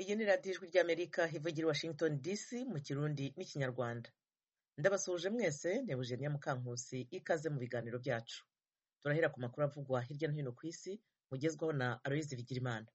Iyi ni radiyo ijwi ry'Amerika ivugira i Washington DC mu Kirundi n'Ikinyarwanda. Ndabasuhuje mwese, ni Eugenia Mukankusi, ikaze mu biganiro byacu. Turahera ku makuru avugwa hirya no hino ku isi, mugezwaho na Aloyizi Bigirimana.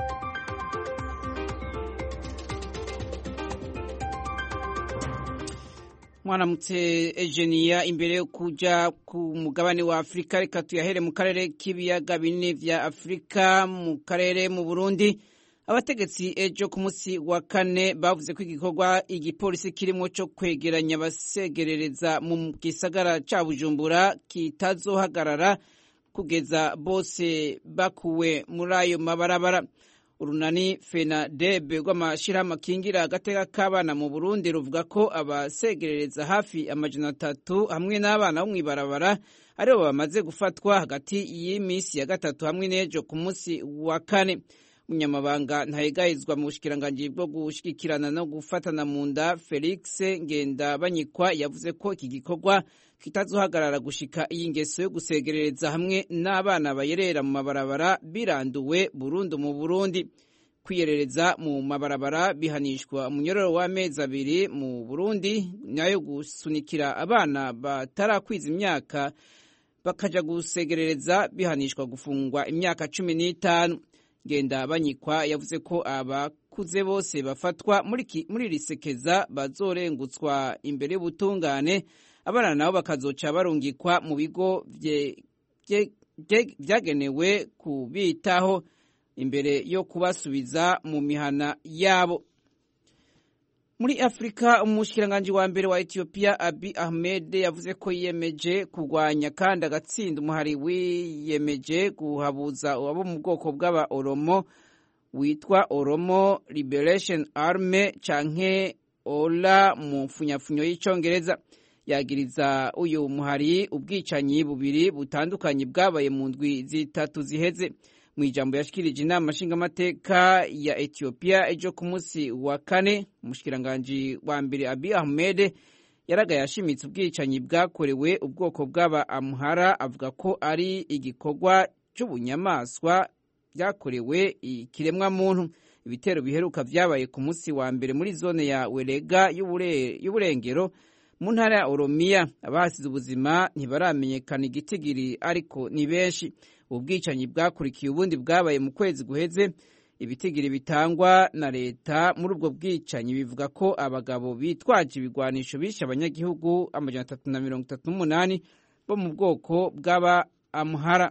Mwaramutse Eugenia, imbere yo kuja ku mugabane wa Afrika reka tuyahere mu karere k'ibiyaga binini vya Afrika. Mu karere mu Burundi, abategetsi ejo ku munsi wa kane bavuze ko igikorwa igipolisi kirimo cyo kwegeranya abasegerereza mu gisagara ca Bujumbura kitazohagarara kugeza bose bakuwe muri ayo mabarabara. Urunani FENADEB rw'amashirahamwe akingira agateka k'abana mu Burundi ruvuga ko abasegerereza hafi 300 hamwe n'abana bo mw'ibarabara aribo bamaze gufatwa hagati y'imisi ya gatatu hamwe n'ejo ku munsi wa kane. Umunyamabanga ntayegayizwa mu bushikiranganji bwo gushigikirana no gufatana mu nda Felix Ngendabanyikwa yavuze ko iki gikorwa kitazohagarara gushika iyi ngeso yo gusegerereza hamwe n'abana bayerera mu mabarabara biranduwe burundu mu Burundi. Kwiyerereza mu mabarabara bihanishwa umunyororo w'amezi 2 mu Burundi, nayo gusunikira abana batarakwiza imyaka bakaja gusegerereza bihanishwa gufungwa imyaka 15. Ngendabanyikwa yavuze ko abakuze bose bafatwa muri risekeza bazorengutswa imbere y'ubutungane, abana nabo bakazoca barungikwa mu bigo vyagenewe kubitaho imbere yo kubasubiza mu mihana yabo. Muri Afrika, umushikiranganji wa mbere wa Ethiopia Abiy Ahmed yavuze ko yiyemeje kurwanya kandi agatsinda umuhari wiyemeje guhabuza abo mu bwoko bw'aba Oromo witwa Oromo Liberation Army canke OLA mu mfunyafunyo y'icongereza. Yagiriza uyu muhari ubwicanyi bubiri butandukanye bwabaye mu ndwi zitatu ziheze. Mu ijambo yashikirije inama nshingamateka ya Ethiopia ejo ku munsi wa kane, umushikiranganji wa mbere Abiy Ahmed yaragaye ashimitse ubwicanyi bwakorewe ubwoko bw'aba Amhara, avuga ko ari igikorwa c'ubunyamaswa byakorewe ikiremwa muntu. Ibitero biheruka vyabaye ku munsi wa mbere muri zone ya Werega y'uburengero mu ntara ya Oromia. Abahasize ubuzima ntibaramenyekana igitigiri, ariko ni benshi. Ubwicanyi bwakurikiye ubundi bwabaye mu kwezi guheze. Ibitigiri bitangwa na leta muri ubwo bwicanyi bivuga ko abagabo bitwaje ibigwanisho bishe abanyagihugu 338 bo mu bwoko bw'aba Amhara.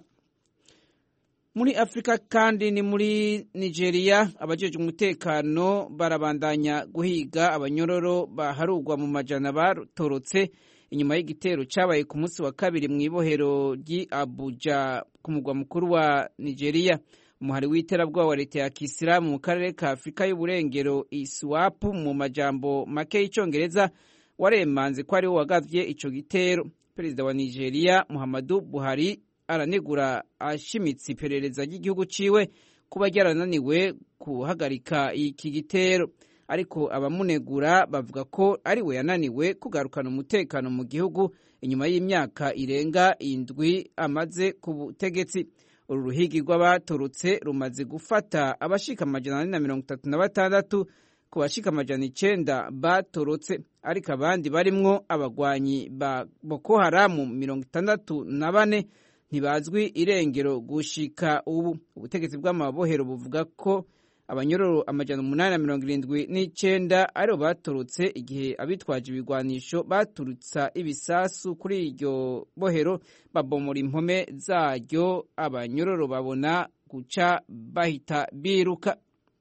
Muri Afrika kandi ni muri Nigeria, abajejwe umutekano barabandanya guhiga abanyororo baharugwa mu majana batorotse inyuma y'igitero cabaye ku munsi wa kabiri mw'ibohero ry'i Abuja ku mugwa mukuru wa Nigeria. Umuhari w'iterabwoba wa leta ya Kisilamu mu karere ka Afrika y'uburengero ISWAP mu majambo make y'icongereza waremanze ko ari wo wagavye ico gitero. Perezida wa Nigeria Muhammadu Buhari aranegura ashimitse iperereza ry'igihugu ciwe kuba ryarananiwe kuhagarika iki gitero, ariko abamunegura bavuga ko ari we yananiwe kugarukana umutekano mu gihugu inyuma y'imyaka irenga 7 amaze ku butegetsi. Uru ruhigi rw'abatorotse rumaze gufata abashika 436 ku bashika 900 batorotse, ariko abandi barimwo abagwanyi ba Boko Haram 64 ntibazwi irengero gushika ubu. Ubutegetsi bw'amabohero buvuga ko abanyororo 879 aribo batorotse igihe abitwaje ibigwanisho baturutsa ibisasu kuri iryo bohero babomora impome zaryo. Abanyororo babona guca bahita biruka.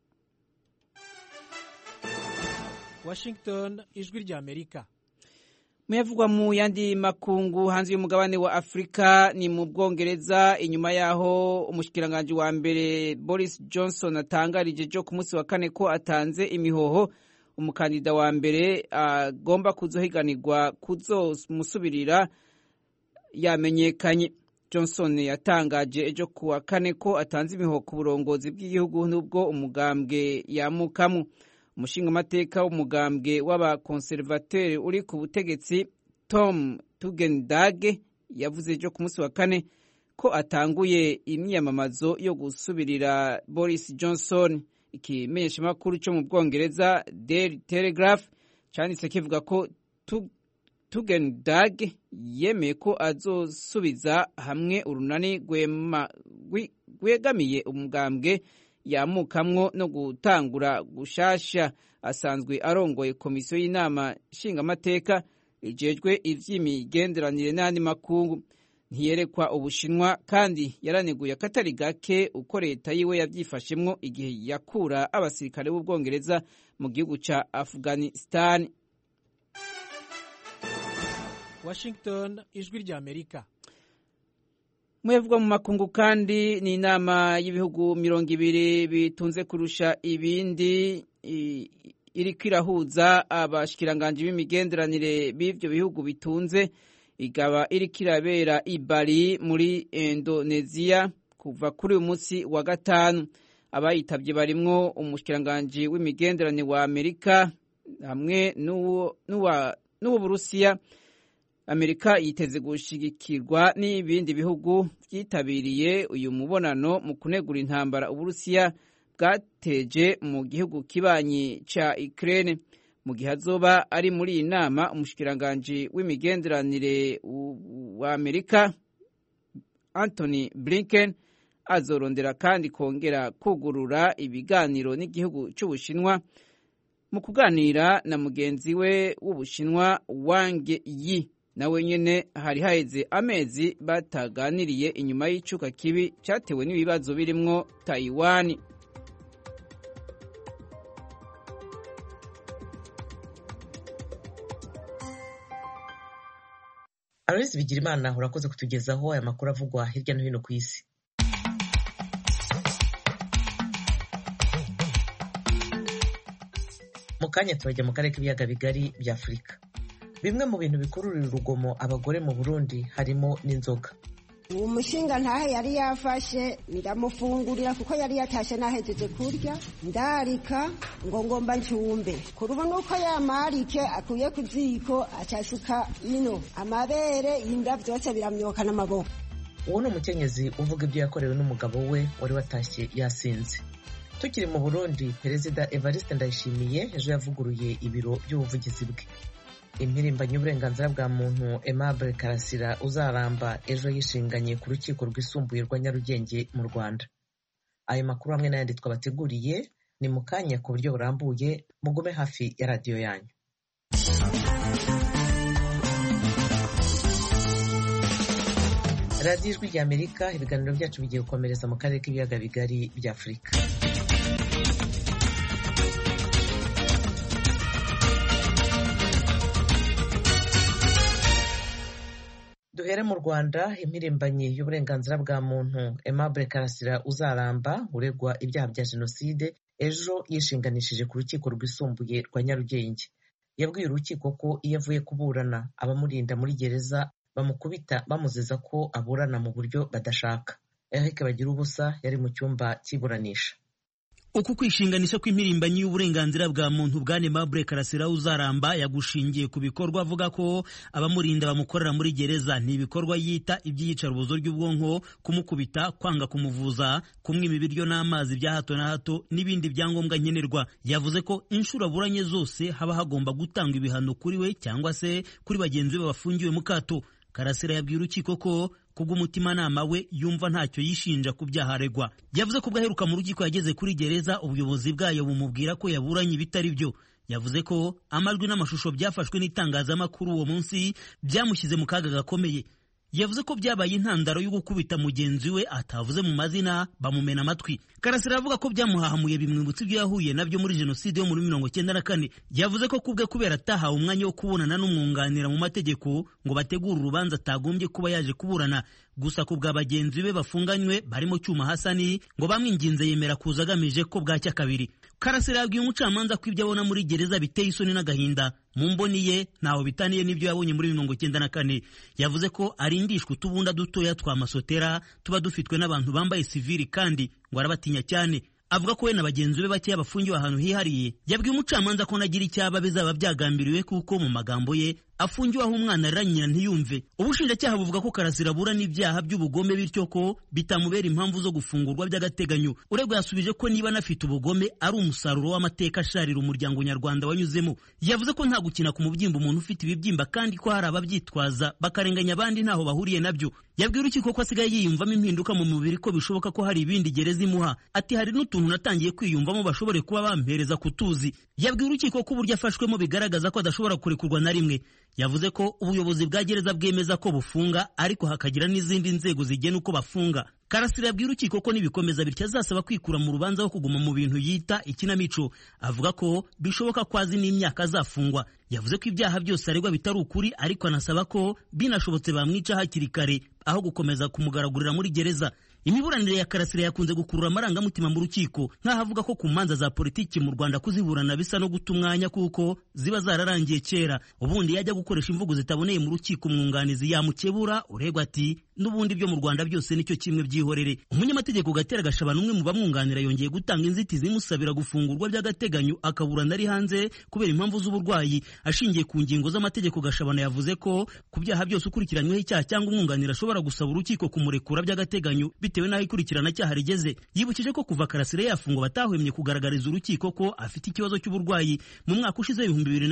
Washington, ijwi rya Amerika. Muyavugwa mu yandi makungu hanze y'umugabane wa Afrika ni mu Bwongereza, inyuma yaho umushikiranganji wa mbere Boris Johnson atangarije jo ku munsi wa kane ko atanze imihoho umukandida wa mbere agomba kuzohiganirwa kuzomusubirira yamenyekanye. Johnson yatangaje ejo ku wa kane ko atanze imihoho ku burongozi bw'igihugu nubwo umugambwe yamukamwe. Umushingamateka w'umugambwe w'abakonservateri uri ku butegetsi Tom Tugendage yavuze ejo ku munsi wa kane ko atanguye imyiyamamazo yo gusubirira Boris Johnson. ikimenyeshamakuru cyo mu Bwongereza Daily Telegraph cyanditse kivuga ko Tugendag yemeye ko azosubiza hamwe urunani rwegamiye umugambwe yamukamwo no gutangura gushasha. Asanzwe arongoye komisiyo y'inama nshingamateka ijejwe ivy'imigenderanire n'andi makungu. Ntiyerekwa Ubushinwa kandi yaraneguye akatari gake uko leta yiwe yavyifashemwo igihe yakura abasirikare b'Ubwongereza mu gihugu ca Afghanistan. Washington, ijwi rya Amerika. Mwevugwa mu makungu kandi ni inama y'ibihugu 200 bitunze kurusha ibindi iriko irahuza abashikiranganje b'imigenderanire b'ivyo bihugu bitunze, igaba iriko irabera i Bali muri Indonesia kuva kuri uyu munsi wa gatanu. Abayitavye barimwo umushikiranganje w'imigenderanire wa Amerika hamwe n'uwo Burusiya. Amerika yiteze gushigikirwa n'ibindi bihugu vyitabiriye uyu mubonano mu kunegura intambara Uburusiya bwateje mu gihugu kibanyi ca Ukraine. Mu gihe azoba ari muri iyi nama, umushikiranganje w'imigenderanire wa Amerika Anthony Blinken azorondera kandi kongera kugurura ibiganiro n'igihugu c'Ubushinwa mu kuganira na mugenzi we w'Ubushinwa Wang Yi. Nawe nyene hari haheze amezi bataganiriye inyuma y'icuka kibi cyatewe n'ibibazo birimwo Taiwan. Aloys Bigirimana urakoze kutugezaho aya makuru avugwa hirya no hino ku isi. Mu kanya turajya mu karere k'ibiyaga bigari bya Afurika. Bimwe mu bintu bikururira urugomo abagore mu Burundi harimo n'inzoga. Uwo mushinga ntahe yari yafashe ndamufungurira kuko yari yatashe nahejeje kurya ndarika ngo ngomba ncumbe kurubu nuko yamarike akuye kuziko acasuka ino amabere inda byose biramyoka n'amaboko. Uwo ni umukenyezi uvuga ibyo yakorewe n'umugabo we wari watashye yasinze. Tukiri mu Burundi, Perezida Evariste Ndayishimiye ejo yavuguruye ibiro by'ubuvugizi bwe. Impirimbanyi y'uburenganzira bwa muntu Aimable Karasira Uzaramba ejo yishinganye ku rukiko rwisumbuye rwa Nyarugenge mu Rwanda. Ayo makuru hamwe n'ayandi twabateguriye ni mu kanya ku buryo burambuye, mugume hafi ya radiyo yanyu. Radiyo Ijwi rya Amerika, ibiganiro byacu bigiye gukomereza mu karere k'ibiyaga bigari bya Afurika. Duhere mu Rwanda, impirimbanyi y'uburenganzira bwa muntu Aimable Karasira Uzaramba uregwa ibyaha bya jenoside ejo yishinganishije ku rukiko rwisumbuye rwa Nyarugenge. Yabwiye urukiko ko iyo avuye kuburana abamurinda muri gereza bamukubita bamuziza ko aburana mu buryo badashaka. Eric Bagirubusa yari mu cyumba cy'iburanisha. Uku kwishinganisha kw'impirimbanyi y'uburenganzira bwa muntu bwa Aimable Karasira Uzaramba yagushingiye ku bikorwa avuga ko abamurinda bamukorera muri gereza ni ibikorwa yita iby'iyicarubozo ry'ubwonko, kumukubita, kwanga kumuvuza, kumwima ibiryo n'amazi bya hato na hato n'ibindi byangombwa nkenerwa. Yavuze ko inshuro aburanye zose haba hagomba gutanga ibihano kuri we cyangwa se kuri bagenzi be bafungiwe mu kato. Karasira yabwiye urukiko ko kubw'umutimanama we yumva ntacyo yishinja ku byaha aregwa. Yavuze ko bwaheruka mu rukiko yageze kuri gereza ubuyobozi bwayo bumubwira ko yaburanye ibitari byo. Yavuze ko amajwi n'amashusho byafashwe n'itangazamakuru uwo munsi byamushyize mu kaga gakomeye. Yavuze ko byabaye intandaro yo gukubita mugenzi we atavuze mu mazina bamumena amatwi. Karasira avuga ko byamuhahamuye bimwibutsa ibyo yahuye nabyo muri jenoside yo muri 1994. Yavuze ko kubwe kubera atahawe umwanya wo kubonana n'umwunganira mu mategeko ngo bategure urubanza atagombye kuba yaje kuburana. Gusa ku bwa bagenzi be bafunganywe barimo Cyuma Hasani ngo bamwinginze yemera kuza agamije ko bwacya kabiri. Karasira yabwiye umucamanza ko ibyo abona muri gereza biteye isoni n'agahinda. Mu mboni ye ntaho bitaniye n'ibyo yabonye muri 1994. Yavuze ko arindishwa utubunda dutoya twa masotera tuba dufitwe n'abantu bambaye sivili kandi ngo arabatinya cyane. Avuga ko we na bagenzi be bakeya bafungiwe ahantu hihariye. Yabwiye umucamanza ko nagira icyaba bizaba byagambiriwe kuko mu magambo ye afungiwe aho umwana aranyira ntiyumve. Ubushinjacyaha buvuga ko Karasira abura n'ibyaha by'ubugome bityo ko bitamubera impamvu zo gufungurwa by'agateganyo. Uregwa yasubije ko niba anafite ubugome ari umusaruro w'amateka asharira umuryango nyarwanda wanyuzemo. Yavuze ko nta gukina ku mubyimba umuntu ufite ibibyimba kandi ko hari ababyitwaza bakarenganya abandi ntaho bahuriye nabyo. Yabwiye urukiko ko asigaye yiyumvamo impinduka mu mubiri ko bishoboka ko hari ibindi gereza imuha. Ati hari n'utuntu natangiye kwiyumvamo bashobore kuba bampereza kutuzi. Yabwiye urukiko ko uburyo afashwemo bigaragaza ko adashobora kurekurwa na rimwe. Yavuze ko ubuyobozi bwa gereza bwemeza ko bufunga ariko hakagira n'izindi nzego zigena uko bafunga. Karasira yabwiye urukiko ko nibikomeza bityo azasaba kwikura mu rubanza wo kuguma mu bintu yita ikinamico. Avuga ko bishoboka ko azi n'imyaka azafungwa. Yavuze ko ibyaha byose aregwa bitari ukuri ariko anasaba ko binashobotse bamwica hakiri kare aho gukomeza kumugaragurira muri gereza. Imiburanire ya Karasira yakunze gukurura amarangamutima mu rukiko nk'aho avuga ko ku manza za politiki mu Rwanda kuziburana bisa no guta umwanya kuko ziba zararangiye kera. Ubundi yajya gukoresha imvugo zitaboneye mu rukiko umwunganizi yamukebura uregwa ati n'ubundi byo mu Rwanda byose nicyo kimwe byihorere. Umunyamategeko Gatera Gashabana umwe mu bamwunganira yongeye gutanga inzitizi imusabira gufungurwa by'agateganyo akaburana ari hanze kubera impamvu z'uburwayi. Ashingiye ku ngingo z'amategeko Gashabana yavuze ko ku byaha byose ukurikiranyweho icyaha cyangwa umwunganira ashobora gusaba urukiko kumurekura by'agateganyo bitewe n'aho ikurikirana cyaha rigeze. Yibukije ko kuva Karasira yafungwa batahwemye kugaragariza urukiko ko afite ikibazo cy'uburwayi. Mu mwaka ushize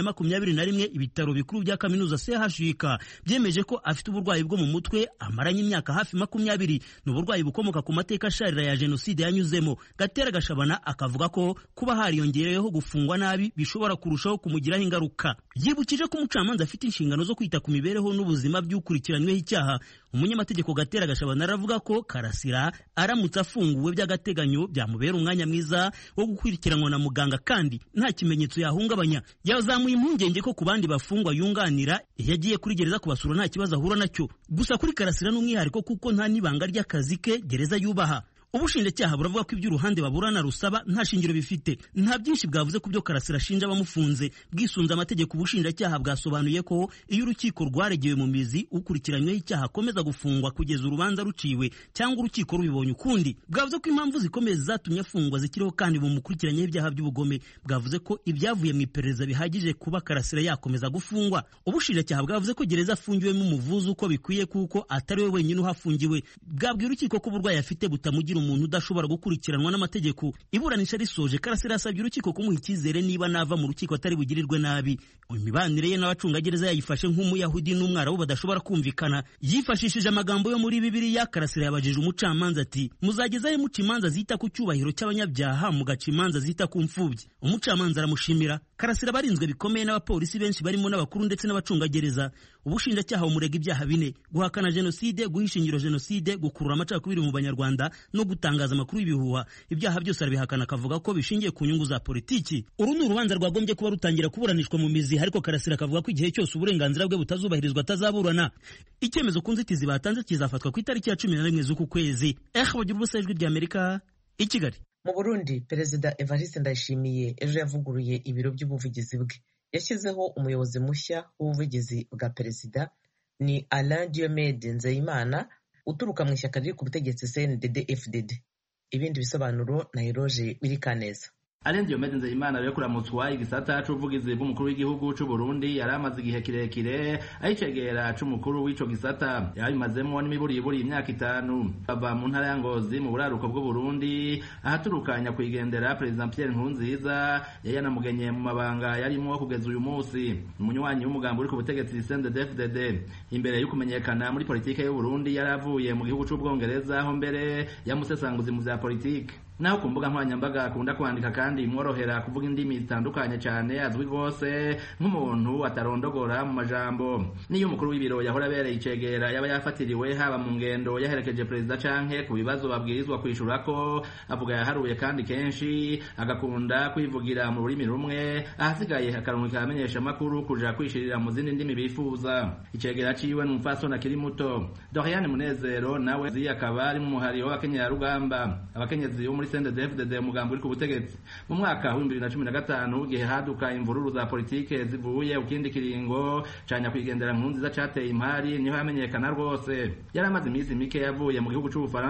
2021 ibitaro bikuru bya kaminuza CHUK byemeje ko afite uburwayi bwo mu mutwe amaranye imyaka hafi 20. N'uburwayi bukomoka ku mateka asharira ya jenoside yanyuzemo. Gatera Gashabana akavuga ko kuba hariyongereyeho gufungwa nabi bishobora kurushaho kumugiraho ingaruka. Yibukije ko umucamanza afite inshingano zo kwita ku mibereho n'ubuzima by'ukurikiranyweho icyaha. Umunyamategeko Gatera Gashabana aravuga ko Karasira aramutse afunguwe by'agateganyo byamubera umwanya mwiza wo gukurikiranwa na muganga kandi nta kimenyetso yahungabanya. Yazamuye impungenge ko ku bandi bafungwa yunganira yagiye kuri gereza kubasura nta kibazo ahura nacyo. Gusa kuri Karasira n'umwihariko kuko nta nibanga ry'akazi ke gereza yubaha. Ubushinjacyaha buravuga ko iby'uruhande baburana rusaba nta shingiro bifite. Nta byinshi bwavuze ku byo Karasira ashinja abamufunze. Bwisunze amategeko ubushinjacyaha bwasobanuye ko iyo urukiko rwaregewe mu mizi ukurikiranyweho icyaha akomeza gufungwa kugeza urubanza ruciwe cyangwa urukiko rubibonye ukundi. Bwavuze ko impamvu zikomeye zatumye afungwa zikiriho kandi bumukurikiranyeho ibyaha by'ubugome. Bwavuze ko ibyavuye mu iperereza bihagije kuba Karasira yakomeza gufungwa. Ubushinjacyaha bwavuze ko gereza afungiwemo umuvuzi uko bikwiye kuko atari we wenyine uhafungiwe. Bwabwiye urukiko ko uburwayi afite butamugira umuntu udashobora gukurikiranwa n'amategeko. Iburanisha risoje Karasira asabye urukiko kumuha icyizere niba nava mu rukiko atari bugirirwe nabi. Imibanire ye n'abacungagereza yayifashe nk'umuyahudi n'umwarabu badashobora kumvikana. Yifashishije amagambo yo muri Bibiliya. Karasira yabajije umucamanza ati muzagezahe muca imanza zita ku cyubahiro cy'abanyabyaha mugaca imanza zita ku mfubyi. Umucamanza aramushimira. Karasira barinzwe bikomeye n'abapolisi benshi barimo n'abakuru ndetse n'abacungagereza. Ubushinjacyaha bumurega ibyaha bine: guhakana jenoside, guhisha ingiro jenoside, gukurura amacakubiri mu banyarwanda no gutangaza amakuru y'ibihuha. Ibyaha byose arabihakana akavuga ko bishingiye ku nyungu za politiki. Uru ni urubanza rwagombye kuba rutangira kuburanishwa mu mizi ariko Karasira akavuga ko igihe cyose uburenganzira bwe butazubahirizwa atazaburana. Icyemezo ku nzitizi batanze kizafatwa ku itariki ya 11 z'uku kwezi. Bagira ubusa ijwi ry'Amerika i Kigali. Mu Burundi, Perezida Evariste Ndayishimiye ejo yavuguruye ibiro by'ubuvugizi bwe. Yashyizeho umuyobozi mushya w'ubuvugizi bwa perezida ni Alain Diomede Nzeyimana uturuka mu ishyaka riri ku butegetsi CNDD-FDD. Ibindi bisobanuro na Eroge Wirikaneza. Alain Diomede Nzeyimana rero kuramutswa igisata c'ubuvugizi bw'umukuru w'igihugu c'u Burundi yaramaze igihe kirekire ayicegera c'umukuru w'ico gisata yabimazemo n'imiburiburi imyaka 5. Bava mu ntara ya Ngozi mu buraruko bw'u Burundi ahaturukanya kwigendera President Pierre Nkurunziza yanamugenye mu mabanga yarimo kugeza uyu munsi. Umunywanyi w'umugambo uri ku butegetsi CNDD-FDD imbere yo kumenyekana muri politike y'u Burundi yaravuye mu gihugu c'u Bwongereza aho mbere yamusesanguzi mu vya politike. Naho ku mbuga nkoranyambaga akunda kwandika kandi imworohera kuvuga indimi zitandukanye cyane azwi rwose nk'umuntu atarondogora mu majambo. Niyo umukuru w'ibiro yahora abereye icegera yaba yafatiriwe haba mu ngendo yaherekeje perezida canke ku bibazo babwirizwa kwishura ko avuga yaharuye kandi kenshi agakunda kwivugira mu rurimi rumwe ahasigaye akaronka kamenyesha amakuru kuja kwishirira mu zindi ndimi bifuza. Icegera ciwe n'umupfasoni akiri muto Doriane Munezero nawe akaba ari mu muhari w'abakenyera rugamba. Abakenyezi bo muri CNDD-FDD umugambo uri ku butegetsi mu mwaka wa 2015 gihe haduka imvururu za politike zivuye ukindi kiringo canya kwigendera Nkurunziza cateye impari niho yamenyekana rwose. Yaramaze iminsi mike yavuye mu gihugu c'u Bufaransa.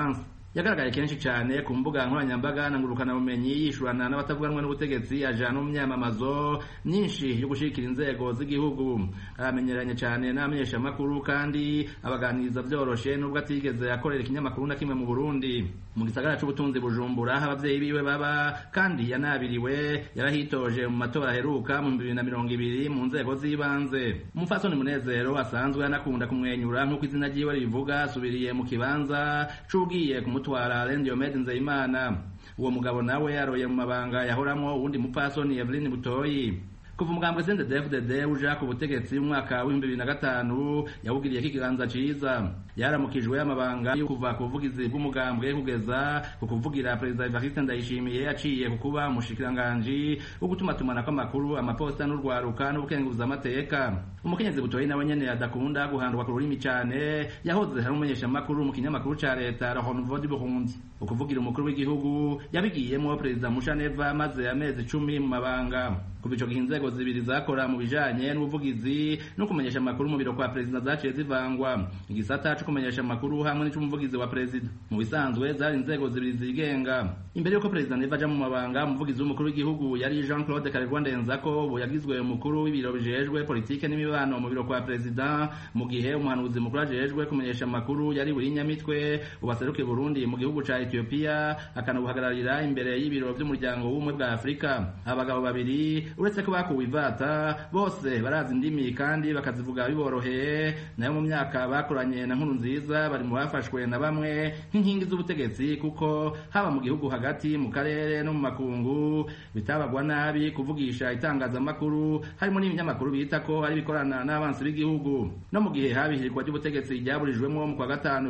yagaragaye kenshi cyane ku mbuga nkoranyambaga na ngurukanabumenyi yishurana n'abatavuganwa n'ubutegetsi ajana mu myamamazo myinshi yo gushikira inzego z'igihugu. Aramenyeranye cyane n'amenyeshamakuru kandi abaganiriza byoroshe nubwo atigeze akorera ikinyamakuru na kimwe mu Burundi. Mu gisagara c'ubutunzi Bujumbura abavyeyi biwe baba kandi yanabiriwe yarahitoje mu matora aheruka mu 2020 mu nzego z'ibanze. Umupfasoni Munezero asanzwe anakunda kumwenyura nk'uko izina ryiwe rivuga, asubiriye mu kibanza c'ugiye kumutwara Diomede Nzeyimana. Uwo mugabo nawe yaroye mu mabanga yahoramwo uwundi mupfasoni Evelyn Butoyi. Kuva umugambwe CNDD-FDD uja ku butegetsi mu mwaka wa 2005 yawugiriye ikiganza ciza. Yaramukijwe amabanga yo kuva ku buvugizi bw'umugambwe kugeza ku kuvugira Perezida Evariste Ndayishimiye aciye ku kuba umushikiranganji wo gutumatumanako amakuru, amaposta n'urwaruka n'ubukenguza amateka. Umukenyezi Butoyi nawe nyene adakunda guhandwa ku rurimi cane, yahoze hari umumenyeshamakuru mu kinyamakuru ca leta Le Renouveau du Burundi. Ukuvugira umukuru w'igihugu yabigiyemwo Perezida Mushaneva maze amezi 10 mu mabanga. Kuva ico gihe inzego zibiri zakora mu bijanye n'ubuvugizi no kumenyesha amakuru mu biro kwa Perezida zaciye zivangwa. Igisata co kumenyesha amakuru hamwe n'icumuvugizi wa Perezida mu bisanzwe zari inzego zibiri zigenga. Imbere yuko Perezida Neva aja mu mabanga, umuvugizi w'umukuru w'igihugu yari Jean-Claude Karerwa Ndenzako, ubu yagizwe umukuru w'ibiro bijejwe politike n'imibano mu biro kwa Perezida, mu gihe umuhanuzi mukuru ajejwe kumenyesha amakuru yari Burinyamitwe ubaseruke Burundi mu gihugu ca Ethiopia, akanabuhagararira imbere y'ibiro vy'umuryango w'ubumwe bwa Afrika. Abagabo babiri uretse ko bakuwe ivata bose barazi indimi kandi bakazivuga biboroheye, nayo mu myaka bakoranye na Nkurunziza bari mu bafashwe na bamwe nk'inkingi z'ubutegetsi, kuko haba mu gihugu hagati, mu karere no mu makungu bitabagwa nabi kuvugisha itangazamakuru, harimo n'ibinyamakuru bita ko ari bikorana n'abansi b'igihugu. No mu gihe habihirwa ry'ubutegetsi ryaburijwemo mu kwa gatanu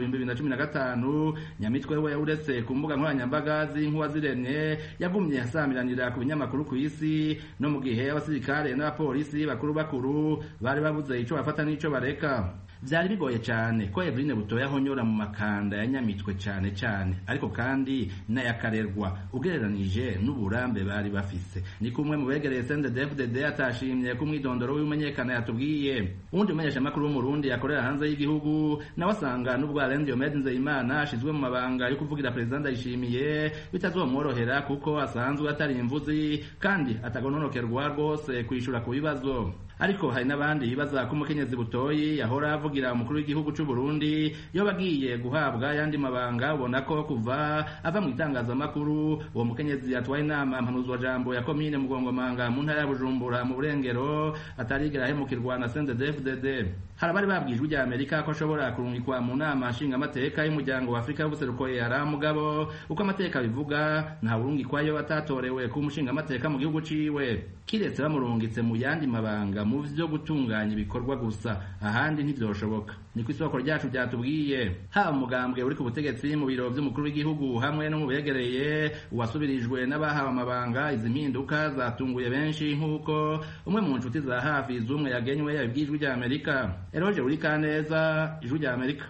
2015, Nyamitwe we uretse ku mbuga nkoranyambaga z'inkuba ziremye yagumye asamiranira ku binyamakuru ku isi, no mu gihe abasirikare n'abapolisi bakuru bari babuze ico bafata n'ico bareka. Vyari bigoye cyane ko Eveline Butoyi ahonyora mu makanda ya Nyamitwe cyane, ariko kandi n'ayakarerwa ugereranije n'uburambe bari bafise. Ni kumwe mu begereye CNDD-FDD atashimye ku mwidondoro w'umenyekana yatubwiye. Undi umenyeshamakuru w'umurundi yakorera hanze y'igihugu nawe asanga n'ubwo Diomede Nzeyimana ashizwe mu mabanga yo kuvugira Perezida Ndayishimiye bitazomworohera, kuko asanzwe atari imvuzi kandi atagononokerwa rwose kwishura ku bibazo. Ariko hari n'abandi bibaza ko umukenyezi Butoyi yahora avugira umukuru w'igihugu c'u Burundi yo bagiye guhabwa yandi mabanga, ubona ko kuva ava mu itangazamakuru uwo mukenyezi yatwaye inama mpanuzwa jambo ya komine Mugongomanga mu ntara ya Bujumbura mu Burengero atarigera ahemukirwa na CNDD-FDD. Harabari babwijwe rya Amerika ko ashobora kurungikwa mu nama nshinga amateka y'umuryango wa Afrika y'ubuseruko yara mugabo uko amateka bivuga nta urungikwayo atatorewe ku mushinga amateka mu gihugu ciwe, kiretse bamurungitse mu yandi mabanga mu vyo gutunganya ibikorwa gusa, ahandi ntivyoshoboka. Ni kwisoko ryacu byatubwiye haba umugambwe uri ku butegetsi mu biro vy'umukuru w'igihugu hamwe no mu begereye uwasubirijwe n'abahawe amabanga. Izi mpinduka zatunguye benshi, nk'uko umwe mu nshuti za hafi z'umwe yagenywe yabibwijwe rya Amerika. Eroje Urikaneza, Ijwi rya Amerika.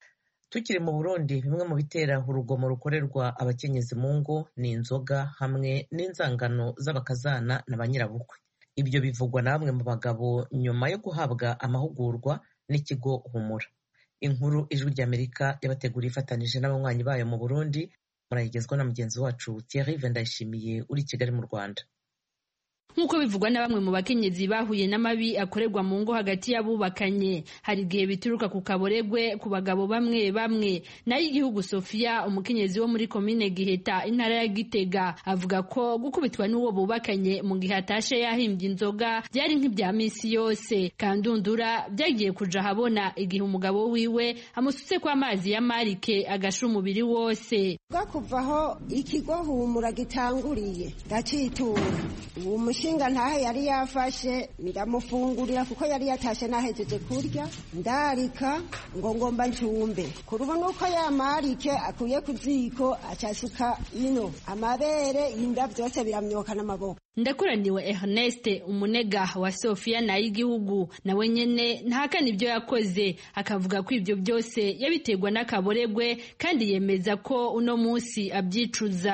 Tukiri mu Burundi, bimwe mu bitera urugomo rukorerwa abakenyezi mu ngo ni inzoga hamwe n'inzangano z'abakazana na banyirabukwe. Ibyo bivugwa na bamwe mu bagabo nyuma yo guhabwa amahugurwa n'ikigo Humura. Inkuru Ijwi rya Amerika yabateguriye ifatanije n'abanywanyi bayo mu Burundi, murayigezwa na mugenzi wacu Thierry Vendayishimiye uri Kigali mu Rwanda. Nkuko bivugwa na bamwe mu bakenyezi bahuye n'amabi akorerwa mu ngo hagati y'abubakanye, hari igihe bituruka ku kaboregwe ku bagabo bamwe. Nayo igihugu Sofia, umukenyezi wo muri komine Giheta intara ya Gitega, avuga ko gukubitwa n'uwo bubakanye mu gihe atashe yahimbye inzoga byari nk'ibya misi yose. Kandundura byagiye kuja habona igihe umugabo wiwe amusutse kwa amazi ya marike agasha umubiri wose. Kuvaho ikigo Humura gitanguriye ndacitura umushinga ntahe yari yafashe ndamufungurira kuko yari yatashe nahejeje kurya, ndarika ngo ngomba ncumbe. Kurubu nuko yamarike akuye ku ziko acasuka ino amabere inda byose biramyoka n'amaboko. Ndakuraniwe Ernest umunega wa Sofia na y'igihugu, nawe nyene ntahakana ibyo yakoze, akavuga ko ibyo byose yabiterwa n'akaboregwe kandi yemeza ko uno munsi abyicuza.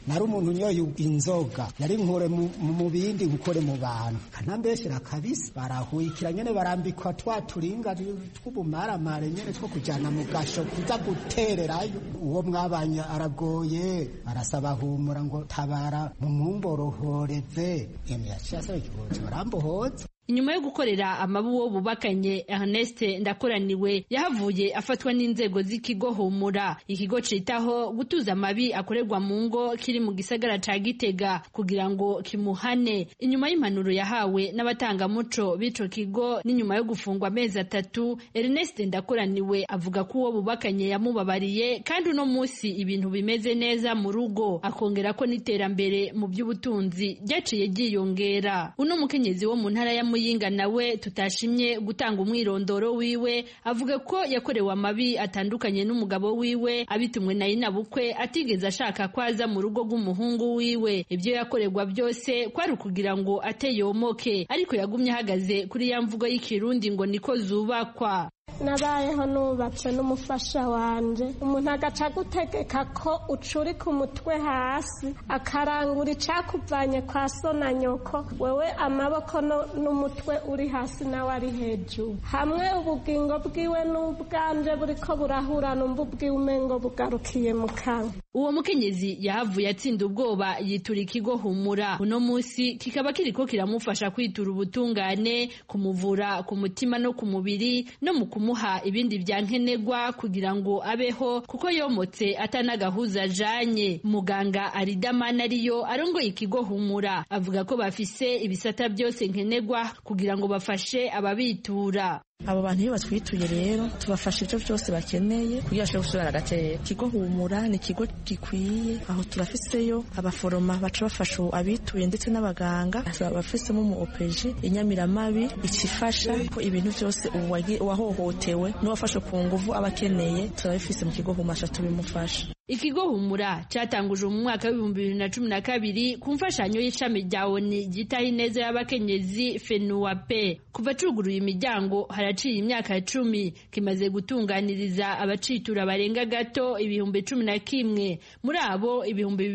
nari umuntu unyoye inzoga nari nkore mu bindi nkore mu bantu kanambeshera kabisa barahuyikira nyene barambikwa twa turinga tw'ubumaramare nyene two kujana mu gasho kuza gutererayo uwo mwabanye aragoye arasaba humura ngo tabara mu mumborohoreze yashasa ikibozo barambohoza. Inyuma yo gukorera amabuwo bubakanye, Ernest Ndakoraniwe yahavuye afatwa n'inzego z'ikigo Humura, ikigo citaho gutuza amabi akorerwa mu ngo kiri mu gisagara ca Gitega kugira ngo kimuhane. Inyuma y'impanuro yahawe n'abatanga muco b'ico kigo n'inyuma yo gufungwa amezi 3, Ernest Ndakoraniwe avuga ko uwo bubakanye yamubabariye kandi uno musi ibintu bimeze neza mu rugo, akongera ko n'iterambere mu by'ubutunzi ryaciye ryiyongera. Uno mukenyezi wo mu ntara ya Muyinga nawe tutashimye gutanga umwirondoro wiwe avuga ko yakorewe amabi atandukanye n'umugabo wiwe abitumwe na inabukwe atigeze ashaka kwaza mu rugo rw'umuhungu wiwe. Ibyo yakorerwa byose kwari ukugira ngo ateyomoke, ariko yagumye ahagaze kuri ya mvugo y'ikirundi ngo niko zubakwa. Nabayeho nubatse n'umufasha wanje, umuntu agaca gutegeka ko ucurika umutwe hasi akarangura icakuvanye kwa so na nyoko, wewe amaboko n'umutwe uri hasi nawe ari hejuru, hamwe ubugingo bwiwe n'ubwanje buriko burahura numva ubwiwe umengo bugarukiye mu kanwa. Uwo mukenyezi yahavuye atsinda ubwoba yitura ikigo Humura. Uno musi kikaba kiriko kiramufasha kwitura ubutungane, kumuvura ku mutima no ku mubiri no mu kumuha ibindi byankenegwa kugira ngo abeho kuko yomotse atanagahuza ajanye. Muganga Aridamana ariyo arongoye ikigo Humura avuga ko bafise ibisata byose nkenegwa kugira ngo bafashe ababitura. Abo bantu iyo batwituye rero tubafasha ibyo byose bakeneye kugira ngo gusubira agatera. Ikigo Humura ni ikigo gikwiye, aho turafiseyo abaforoma baca bafasha abituye ndetse n'abaganga, bafisemo mu OPG inyamiramabi ikifasha ko ibintu byose uwahohotewe n'uwafashe ku nguvu abakeneye turabifise mu kigo Humura tubimufasha. Ikigo Humura cyatanguje mu mwaka wa 2012 ku mfashanyo y'ishami rya ONU gitaho ineza y'abakenyezi FENUAP. Kuva cuguruye imiryango haraciye imyaka 10, kimaze gutunganiriza abacitura barenga gato 11,000. Muri abo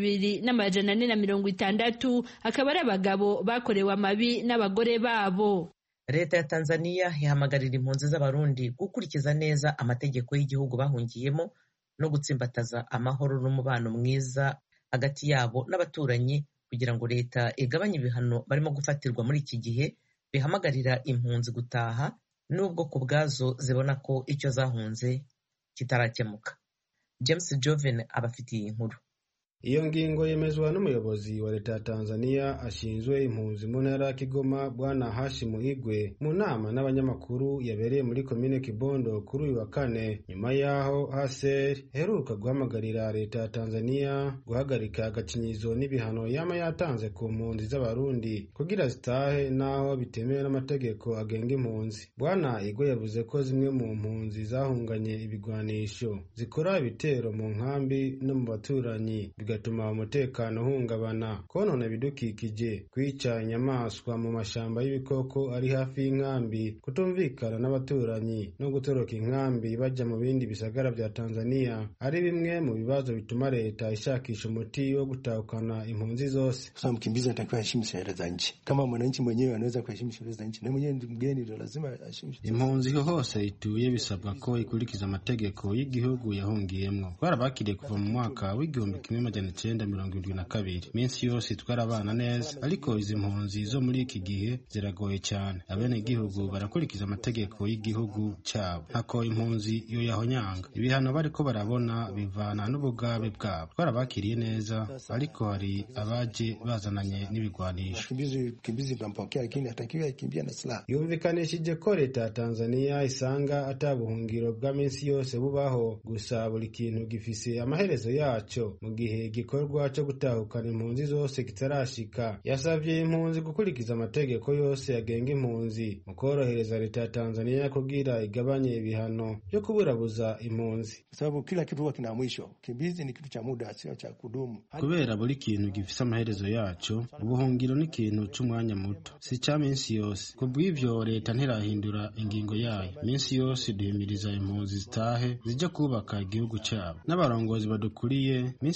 2,460 akaba ari abagabo bakorewe amabi n'abagore babo. Leta ya Tanzania ihamagarira impunzi z'abarundi gukurikiza neza amategeko y'igihugu bahungiyemo no gutsimbataza amahoro n'umubano mwiza hagati yabo n'abaturanyi kugira ngo leta igabanye ibihano barimo gufatirwa muri iki gihe bihamagarira impunzi gutaha nubwo ku bwazo zibona ko icyo zahunze kitarakemuka. James Joven abafitiye inkuru. Iyo ngingo yemezwa n'umuyobozi wa leta ya Tanzania ashinzwe impunzi mu ntara ya Kigoma Bwana Hashimu Igwe mu nama n'abanyamakuru yabereye muri komine Kibondo kuri uyu wa kane, nyuma yaho HCR heruka guhamagarira leta ya Tanzania guhagarika agacinyizo n'ibihano yama yatanze ku mpunzi z'abarundi kugira zitahe naho bitemewe n'amategeko agenga impunzi. Bwana Igwe yavuze ko zimwe mu mpunzi zahunganye ibigwanisho zikora ibitero mu nkambi no mu baturanyi bigatuma umutekano uhungabana, konona ibidukikije, kwica inyamaswa mu mashamba y'ibikoko ari hafi y'inkambi, kutumvikana n'abaturanyi no gutoroka inkambi bajya mu bindi bisagara bya Tanzania ari bimwe mu bibazo bituma leta ishakisha umuti wo gutahukana impunzi zose. Sasa mkimbizi anatakiwa aheshimu sheria za nchi. Kama mwananchi mwenyewe anaweza kuheshimu sheria za nchi, na mwenyewe mgeni ndio lazima aheshimu. Impunzi hose ituye bisabwa ko ikurikiza amategeko y'igihugu yahungiyemwo. Barabakiriye kuva mu mwaka w'igihumbi 1972. Minsi yose twarabana neza, ariko izi mpunzi zo muri iki gihe ziragoye cyane. Abene igihugu barakurikiza amategeko y'igihugu cyabo, ntako impunzi yo yahonyanga. Ibihano bariko barabona bivana n'ubugabe bwabo. Twarabakiriye neza, ariko hari abaje bazananye n'ibigwanisho. Kimbizi tunampokea lakini hatakiwi akimbia na silaha. Yumvikanishije ko leta ya Tanzania isanga atabuhungiro bwa minsi yose bubaho, gusa buri kintu gifise amaherezo yaco. Mu gihe igikorwa cyo gutahukana impunzi zose kitarashika, yasavye impunzi gukurikiza amategeko yose agenga impunzi mu korohereza leta ya Tanzania kugira igabanye ibihano byo kuburabuza impunzi, sababu kila kitu huwa kina mwisho. Kimbizi ni kitu cha muda, sio cha kudumu. Kubera buri kintu gifise amaherezo yaco, ubuhungiro ni ikintu c'umwanya muto, si ca minsi yose. Kubw'ivyo leta ntirahindura ingingo yayo. Minsi yose duhimiriza impunzi zitahe zija kubaka igihugu cyabo, n'abarongozi badukuriye minsi yose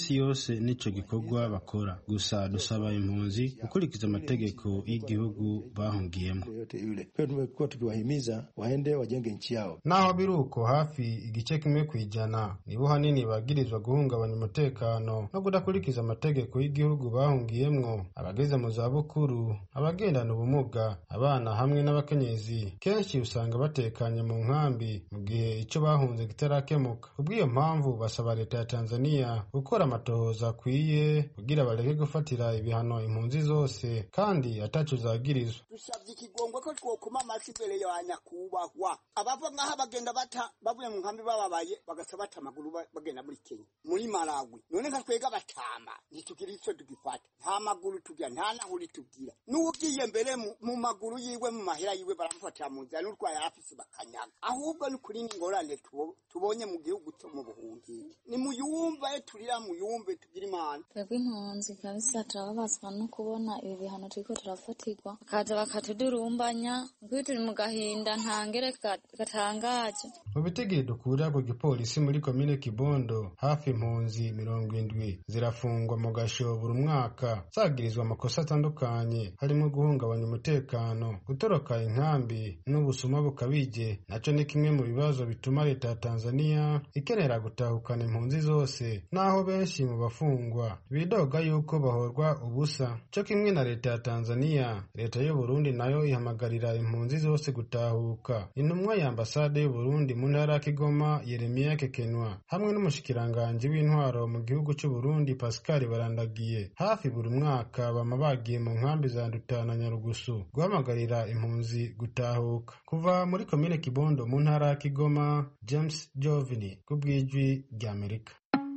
bose n'ico gikorwa bakora. Gusa dusaba impunzi gukurikiza amategeko y'igihugu bahungiyemo. Pia tumekuwa tukiwahimiza waende wajenge nchi yao. Naho biruko hafi igice kimwe kwijana nibo hanini bagirizwa guhungabanya umutekano no kudakurikiza amategeko y'igihugu bahungiyemwo, abageze mu zabukuru, abagendana ubumuga, abana hamwe n'abakenyezi. Kenshi usanga batekanye mu nkambi mu gihe ico bahunze kitarakemuka. Kubw'iyo mpamvu basaba leta ya Tanzania gukora amatohoza akwiye kugira bareke gufatira ibihano impunzi zose kandi ataco zagirizwa. Dusavye ikigongwe ko twokuma amazi imbere ya nyakubahwa. Abava ngaha bagenda bata bavuye mu nkambi bababaye bagasa bata amaguru bagenda muri Kenya, muri Malawi. None nka twega batama ntitukiri ico tugifata. Nta maguru tugira, nta nahuri tugira. N'ugiye mbere mu maguru yiwe mu mahera yiwe baramufatira mu nzira n'urwaye afise bakanyaga. Ahubwo ni kuri ingorane tubonye mu gihugu cyo mu buhungiro. Ni muyumva turira muyumve tugira Imana. Twebwe impunzi kabisa turababazwa no kubona ibi bihano turiko turafatirwa. Kaza bakatudurumbanya, kuko turi mu gahinda ntangere gatangaje. Mu bitigiri dukura ku gipolisi muri komine Kibondo, hafi impunzi 70 zirafungwa mu gasho buri mwaka zagirizwa amakosa atandukanye harimo guhungabanya umutekano, gutoroka inkambi n'ubusuma bukabije. Naco ni kimwe mu bibazo bituma leta ya Tanzania ikenera gutahukana impunzi zose, naho benshi mu bafungwa bidoga yuko bahorwa ubusa. Cyo kimwe na leta ya Tanzania, leta y'u Burundi nayo ihamagarira impunzi zose gutahuka. Intumwa ya ambasade y'u Burundi mu ntara ya Kigoma Yeremia Kekenwa hamwe n'umushikiranganje w'intwaro mu gihugu cy'u Burundi Pascal Barandagiye hafi buri mwaka bama bagiye mu nkambi za Nduta na Nyarugusu guhamagarira impunzi gutahuka. Kuva muri komine Kibondo mu ntara ya Kigoma, James Jovini ku bw'ijwi ry'Amerika.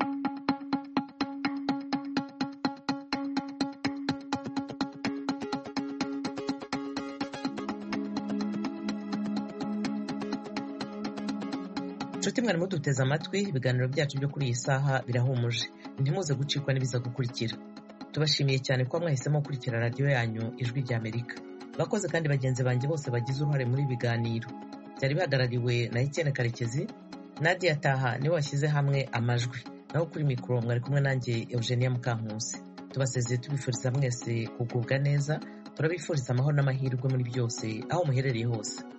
Nshuti mwari muduteze amatwi, ibiganiro byacu byo kuri iyi saha birahumuje. Ntimuze gucikwa n'ibiza gukurikira. Tubashimiye cyane ko mwahisemo gukurikira radiyo yanyu Ijwi ry'Amerika. Bakoze kandi bagenzi banjye bose bagize uruhare muri biganiro. Byari bihagarariwe na Etienne Karekezi, Nadia Taha niwe washyize hamwe amajwi. Naho kuri mikoro mwari kumwe nanjye Eugenia Mukankusi. Tubasezeye tubifuriza mwese kugubwa neza, turabifuriza amahoro n'amahirwe muri byose aho muherereye hose.